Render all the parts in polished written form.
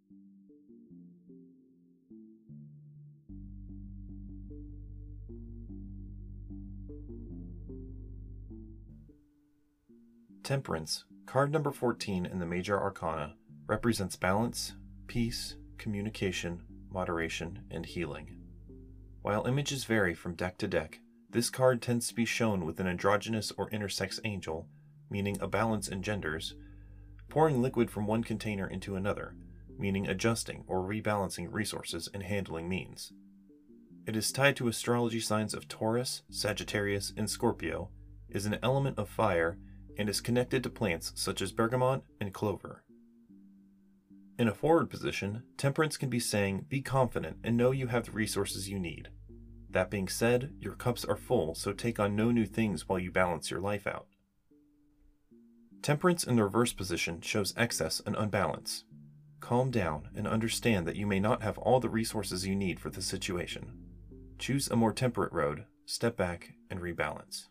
Temperance, card number 14 in the Major Arcana, represents balance, peace, communication, moderation, and healing. While images vary from deck to deck, this card tends to be shown with an androgynous or intersex angel, meaning a balance in genders, pouring liquid from one container into another, meaning adjusting or rebalancing resources and handling means. It is tied to astrology signs of Taurus, Sagittarius, and Scorpio, is an element of fire, and is connected to plants such as bergamot and clover. In a forward position, Temperance can be saying, be confident and know you have the resources you need. That being said, your cups are full, so take on no new things while you balance your life out. Temperance in the reverse position shows excess and unbalance. Calm down and understand that you may not have all the resources you need for the situation. Choose a more temperate road, step back, and rebalance.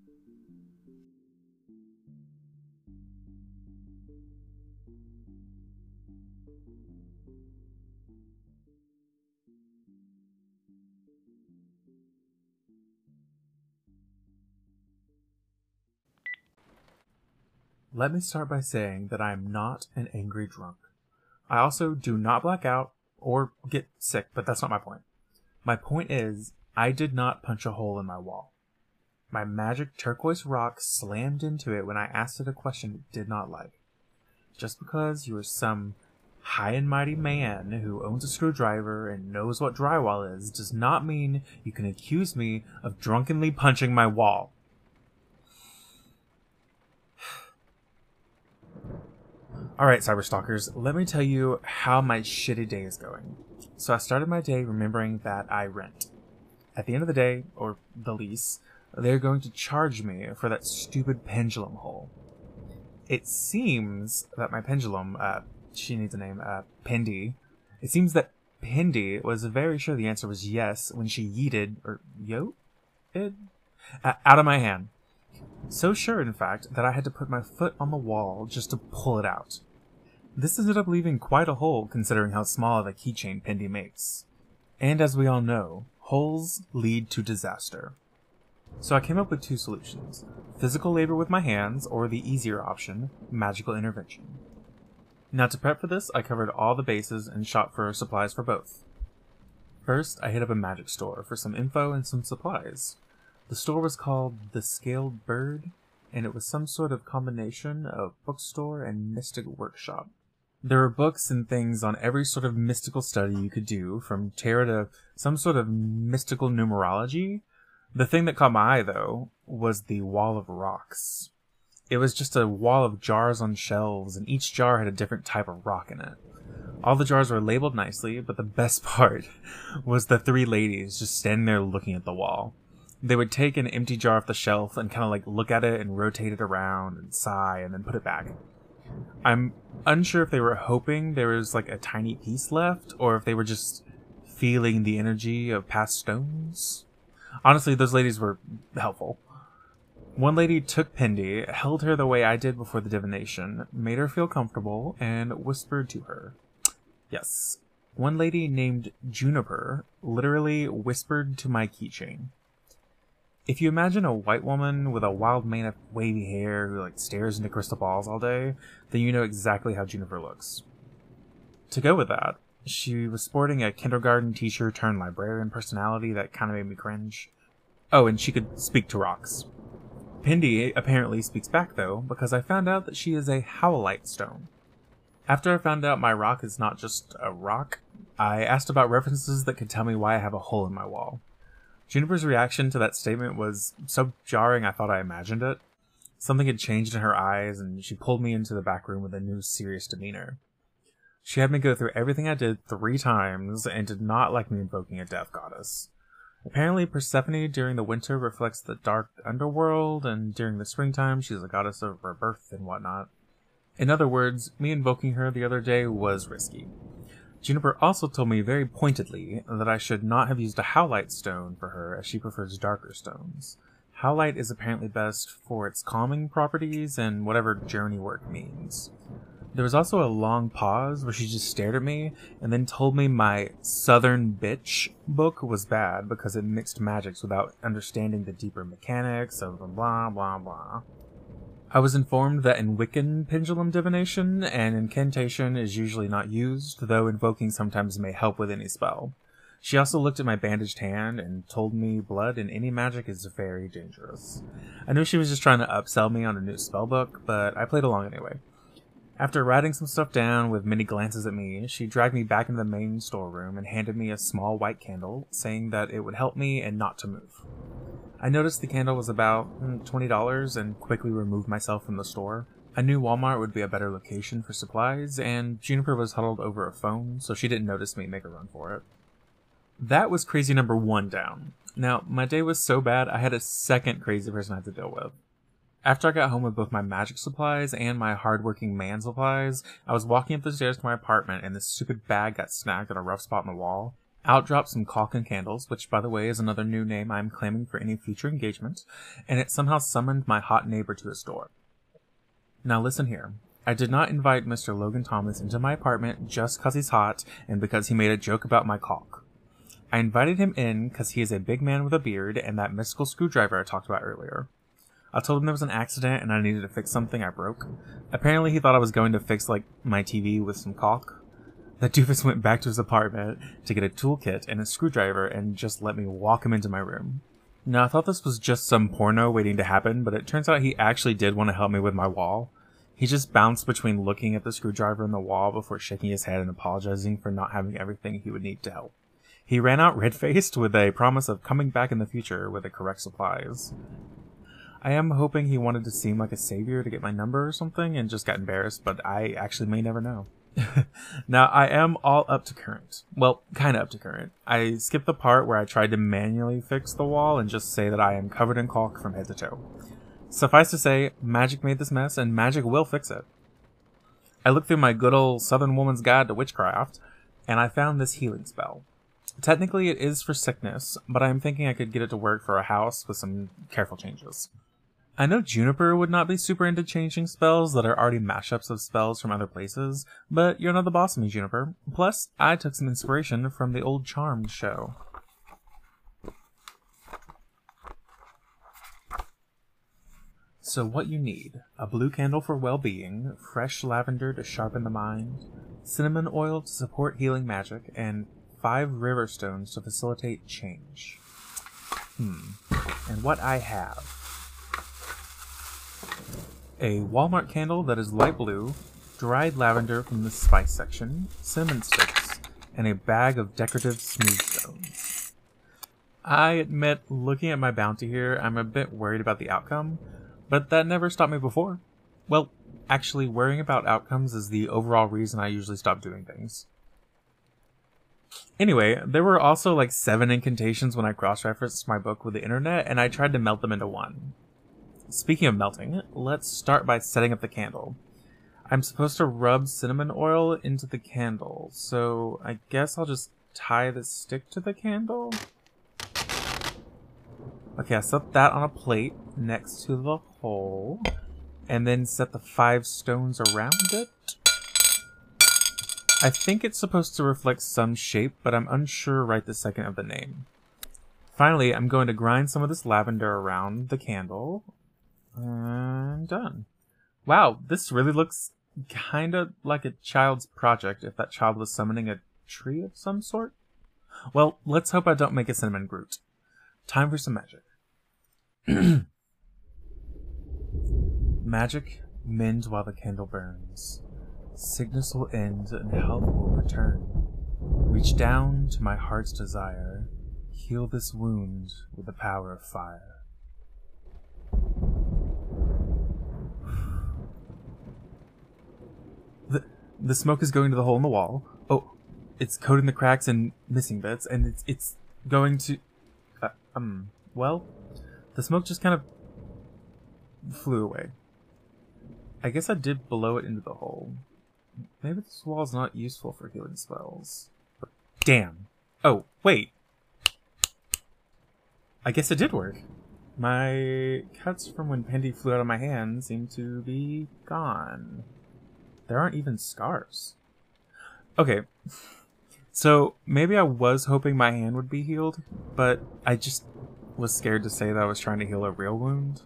Let me start by saying that I am not an angry drunk. I also do not black out or get sick, but that's not my point. My point is, I did not punch a hole in my wall. My magic turquoise rock slammed into it when I asked it a question it did not like. Just because you are some high and mighty man who owns a screwdriver and knows what drywall is does not mean you can accuse me of drunkenly punching my wall. Alright, Cyberstalkers, let me tell you how my shitty day is going. So I started my day remembering that I rent. At the end of the day, or the lease, they're going to charge me for that stupid pendulum hole. It seems that my pendulum, she needs a name, Pendy. It seems that Pendy was very sure the answer was yes when she yeeted, or yoted, out of my hand. So sure, in fact, that I had to put my foot on the wall just to pull it out. This ended up leaving quite a hole considering how small of a keychain Pendy makes. And as we all know, holes lead to disaster. So I came up with two solutions: physical labor with my hands, or the easier option, magical intervention. Now to prep for this, I covered all the bases and shot for supplies for both. First, I hit up a magic store for some info and some supplies. The store was called The Scaled Bird, and it was some sort of combination of bookstore and mystic workshop. There were books and things on every sort of mystical study you could do, from tarot to some sort of mystical numerology. The thing that caught my eye, though, was the wall of rocks. It was just a wall of jars on shelves, and each jar had a different type of rock in it. All the jars were labeled nicely, but the best part was the three ladies just standing there looking at the wall. They would take an empty jar off the shelf and kind of like look at it and rotate it around and sigh and then put it back. I'm unsure if they were hoping there was like a tiny piece left or if they were just feeling the energy of past stones. Honestly, those ladies were helpful. One lady took Pendy, held her the way I did before the divination, made her feel comfortable, and whispered to her. Yes, one lady named Juniper literally whispered to my keychain. If you imagine a white woman with a wild mane of wavy hair who like stares into crystal balls all day, then you know exactly how Juniper looks. To go with that, she was sporting a kindergarten teacher turned librarian personality that kind of made me cringe. Oh, and she could speak to rocks. Pendy apparently speaks back though, because I found out that she is a howlite stone. After I found out my rock is not just a rock, I asked about references that could tell me why I have a hole in my wall. Juniper's reaction to that statement was so jarring I thought I imagined it. Something had changed in her eyes, and she pulled me into the back room with a new serious demeanor. She had me go through everything I did 3 times, and did not like me invoking a death goddess. Apparently Persephone during the winter reflects the dark underworld, and during the springtime she's a goddess of rebirth and whatnot. In other words, me invoking her the other day was risky. Juniper also told me very pointedly that I should not have used a howlite stone for her, as she prefers darker stones. Howlite is apparently best for its calming properties and whatever journey work means. There was also a long pause where she just stared at me and then told me my Southern Bitch book was bad because it mixed magics without understanding the deeper mechanics of blah blah blah. I was informed that in Wiccan pendulum divination, an incantation is usually not used, though invoking sometimes may help with any spell. She also looked at my bandaged hand and told me blood in any magic is very dangerous. I knew she was just trying to upsell me on a new spellbook, but I played along anyway. After writing some stuff down with many glances at me, she dragged me back into the main storeroom and handed me a small white candle, saying that it would help me and not to move. I noticed the candle was about $20 and quickly removed myself from the store. I knew Walmart would be a better location for supplies, and Juniper was huddled over a phone, so she didn't notice me make a run for it. That was crazy number 1 down. Now, my day was so bad, I had a second crazy person I had to deal with. After I got home with both my magic supplies and my hardworking man supplies, I was walking up the stairs to my apartment and this stupid bag got snagged at a rough spot in the wall. Out dropped some caulk and candles, which by the way is another new name I'm claiming for any future engagement, and it somehow summoned my hot neighbor to his door. Now listen here. I did not invite Mr. Logan Thomas into my apartment just because he's hot and because he made a joke about my caulk. I invited him in because he is a big man with a beard and that mystical screwdriver I talked about earlier. I told him there was an accident and I needed to fix something I broke. Apparently he thought I was going to fix my TV with some caulk. The doofus went back to his apartment to get a toolkit and a screwdriver and just let me walk him into my room. Now I thought this was just some porno waiting to happen, but it turns out he actually did want to help me with my wall. He just bounced between looking at the screwdriver in the wall before shaking his head and apologizing for not having everything he would need to help. He ran out red-faced with a promise of coming back in the future with the correct supplies. I am hoping he wanted to seem like a savior to get my number or something and just got embarrassed, but I actually may never know. Now, I am all up to current. Well, kind of up to current. I skipped the part where I tried to manually fix the wall and just say that I am covered in caulk from head to toe. Suffice to say, magic made this mess and magic will fix it. I looked through my good old Southern Woman's Guide to Witchcraft and I found this healing spell. Technically it is for sickness, but I'm thinking I could get it to work for a house with some careful changes. I know Juniper would not be super into changing spells that are already mashups of spells from other places, but you're not the boss of me, Juniper. Plus, I took some inspiration from the old Charmed show. So what you need: a blue candle for well-being, fresh lavender to sharpen the mind, cinnamon oil to support healing magic, and 5 river stones to facilitate change. And what I have: a Walmart candle that is light blue, dried lavender from the spice section, cinnamon sticks, and a bag of decorative smooth stones. I admit, looking at my bounty here, I'm a bit worried about the outcome, but that never stopped me before. Well, actually, worrying about outcomes is the overall reason I usually stop doing things. Anyway, there were also 7 incantations when I cross-referenced my book with the internet, and I tried to melt them into one. Speaking of melting, let's start by setting up the candle. I'm supposed to rub cinnamon oil into the candle, so I guess I'll just tie the stick to the candle? Okay, I set that on a plate next to the hole, and then set the 5 stones around it. I think it's supposed to reflect some shape, but I'm unsure right this second of the name. Finally, I'm going to grind some of this lavender around the candle. And done. Wow, this really looks kind of like a child's project if that child was summoning a tree of some sort. Well, let's hope I don't make a cinnamon Groot. Time for some magic. Magic, mend while the candle burns. Sickness will end and health will return. Reach down to my heart's desire. Heal this wound with the power of fire. The smoke is going to the hole in the wall. Oh, it's coating the cracks and missing bits, and it's going to... well, the smoke just kind of flew away. I guess I did blow it into the hole. Maybe this wall is not useful for healing spells. But damn. Oh, wait. I guess it did work. My cuts from when Pendy flew out of my hand seem to be gone. there aren't even scars. Okay, so maybe I was hoping my hand would be healed, but I just was scared to say that I was trying to heal a real wound.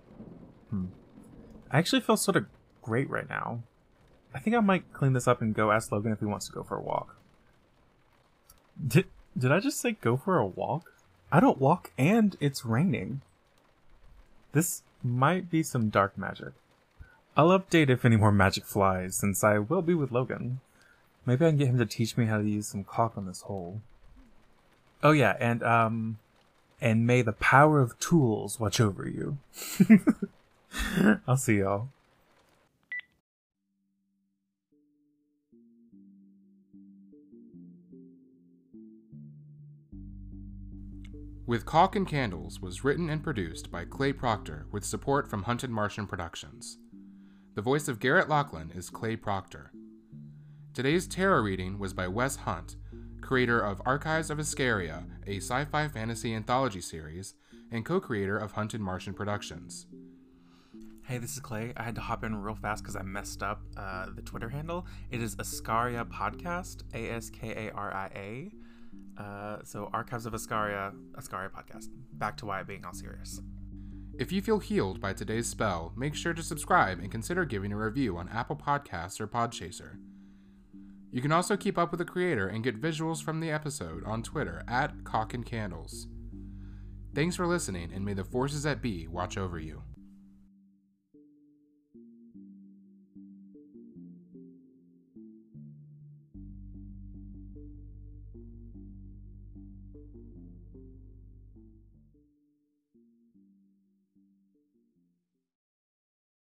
I actually feel sort of great right now. I think I might clean this up and go ask Logan if he wants to go for a walk. Did I just say go for a walk? I don't walk and it's raining. This might be some dark magic. I'll update if any more magic flies, since I will be with Logan. Maybe I can get him to teach me how to use some caulk on this hole. Oh yeah, and may the power of tools watch over you. I'll see y'all. With Caulk and Candles was written and produced by Clay Proctor with support from Hunted Martian Productions. The voice of Garrett Lachlan is Clay Proctor. Today's tarot reading was by Wes Hunt, creator of Archives of Iscaria, a sci-fi fantasy anthology series, and co-creator of Hunted Martian Productions. Hey, this is Clay. I had to hop in real fast because I messed up the Twitter handle. It is Iscaria Podcast, Askaria. So Archives of Iscaria Podcast. Back to Wyatt being all serious. If you feel healed by today's spell, make sure to subscribe and consider giving a review on Apple Podcasts or Podchaser. You can also keep up with the creator and get visuals from the episode on Twitter at Caulk and Candles. Thanks for listening, and may the forces that be watch over you.